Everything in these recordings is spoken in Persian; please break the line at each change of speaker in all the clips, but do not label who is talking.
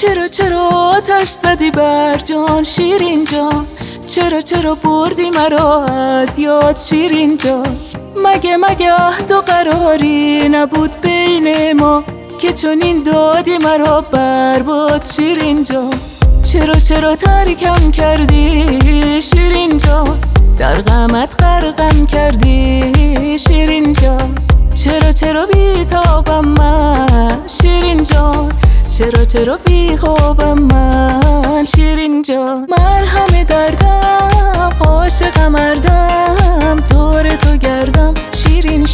چرا آتش زدی بر جان شیرین جان؟ چرا بردی مرا از یاد شیرین جان؟ مگه عهد و قراری نبود بین ما که چنین دادی مرا برباد شیرین جان؟ چرا ترکم کردی شیرین جان؟ در غمت غرقم کردی شیرین جان؟ چرا بیتابم من شیرین جان؟ چرا بیخوابم من شیرین جان؟ مرهم دردم عاشق مردم دور تو گردم شیرین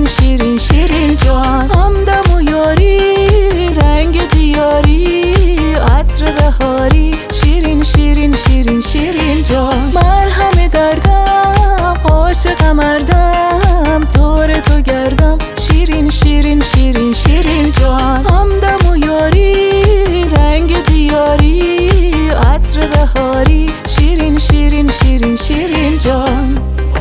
جان؟ همدم و یاری رنگ دیاری عطر بهاری شیرین جان؟ مرهم دردم عاشق مردم دور تو گردم شیرین جان؟ همدم و یاری رنگ دیاری عطر بهاری شیرین جان؟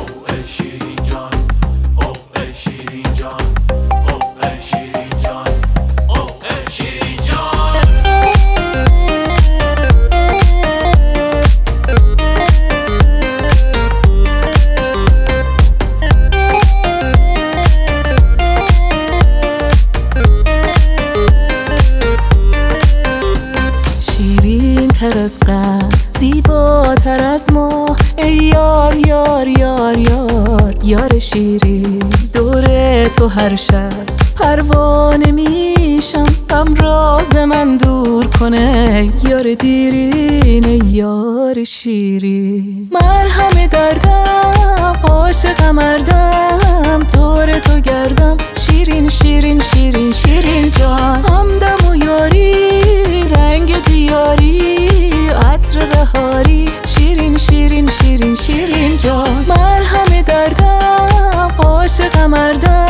تر از قد زیباتر از ما ای یار شیرین، دور تو هر شب پروانه میشم غم راز من دور کنه یار دیرین ای یار شیرین. مرهم دردم عاشق مردم دور تو گردم شیرین جان؟ همدم و یاری رنگ دیاری عطر بهاری شیرین جان؟ مرهم دردم عاشق مردم